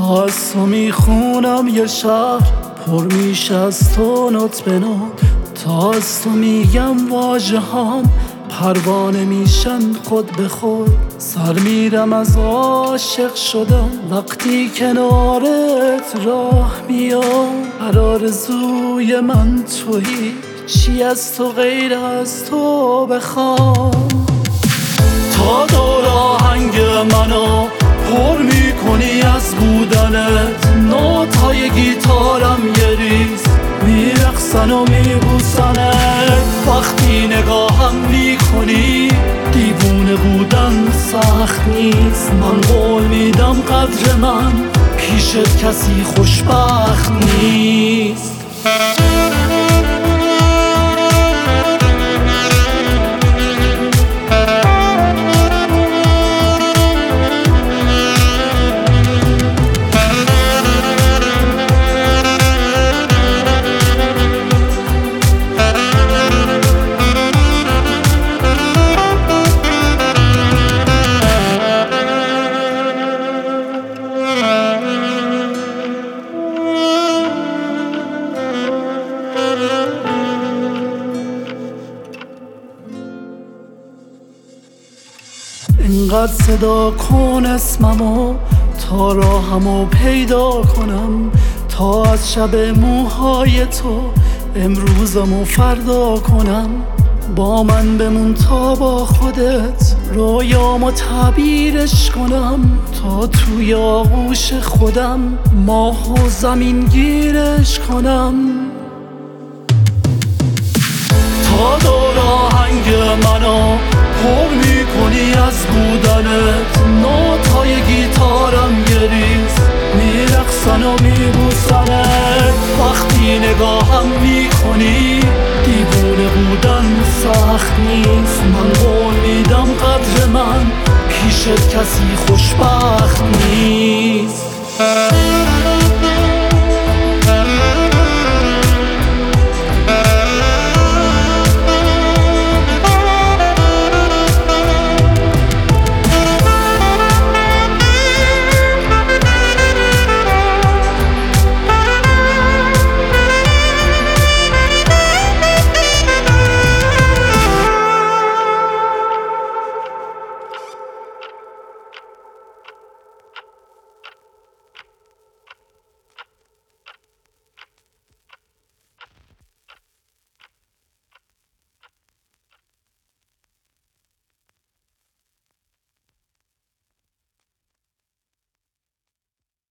از تو میخونم یه شهر پر میشه از تو نوت به نوت، تا از تو میگم واژه هام پروانه میشن خود به خود. سر میرم از عاشق شدم وقتی کنارت راه میام، هر آرزوی من تویی، چی از تو غیر از تو بخوام. تا دور آهنگ منو پر میکنی از بودنت، نوت‌های گیتارم یه ریز میرقصن و میبوسنت. وقتی نگاهم میکنی دیوونه بودن سخت نیست، من قول میدم قدر من پیشت کسی خوشبخت نیست. اینقدر صدا کن اسممو تا راهمو پیدا کنم، تا از شب موهای تو امروزمو فردا کنم. با من بمون تا با خودت رویامو تعبیرش کنم، تا توی آغوش خودم ماه و زمین گیرش کنم. تا دور آهنگ منو پر میکنی از بودنت، نوت‌های گیتارم یه ریز میرقصن و میبوسنت. وقتی نگاهم میکنی دیوونه بودن سخت نیست، من قول میدم قدر من پیشت کسی خوشبخت نیست.